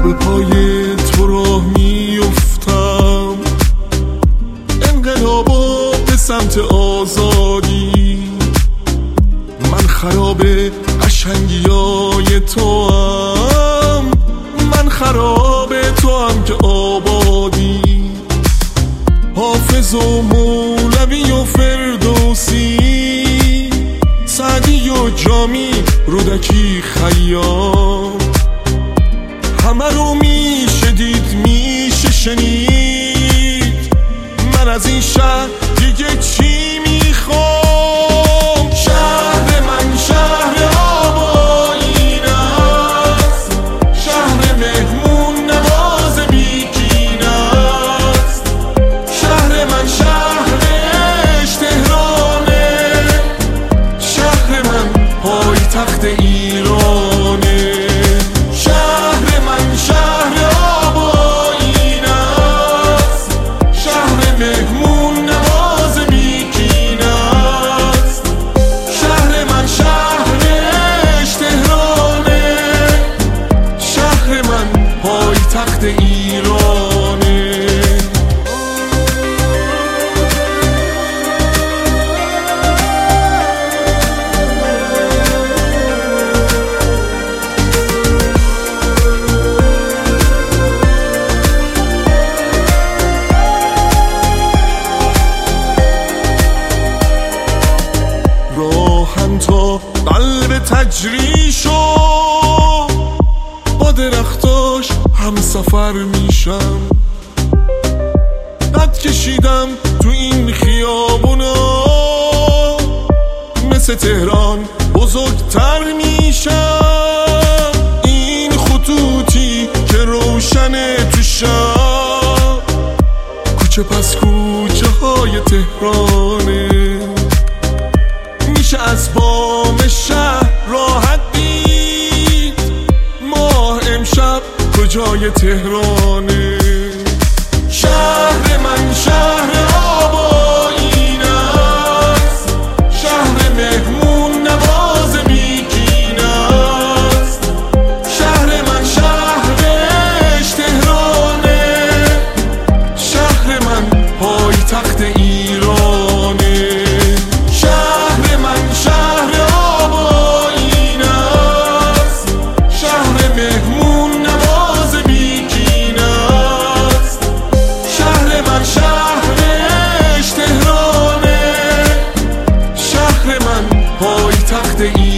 به پای تو راه میفتم، انقلابا به سمت آزادی. من خراب قشنگیای تو هم، من خراب تو هم که آبادی. حافظ و مولوی و فردوسی، سعدی و جامی، رودکی، خیام، همه رو میشه دید، میشه شنید. من از این شهر دیگه چی میخوام؟ شهر من شهر آبایین است، شهر مهمون نواز بیکین است. شهر من شهرش تهرانه، شهر من پایتخت ایرانه. شهر من شهر آبایین است، شهر مهمون نواز بیکین است. شهر من شهرش تهرانه، شهر من پایتخت ایرانه. راهم تا قلب تجری شو، با درختاش هم سفر میشم. قد کشیدم تو این خیابونا، مثل تهران بزرگتر میشم. این خطوطی که روشنه تو شب، کوچه پس کوچه های تهرانه. میشه از بام شهر راحت دید، ماه امشب کجای تهرانه. شهر من شهر آبایین است، شهر مهمون نواز بیکین است. شهر من شهرش تهرانه، شهر من پایتخت ایرانه. شهر من شهر آبایین است، شهر مهمون نواز بیکین است. شهر من شهرش تهرانه، شهر من پایتخت ایرانه.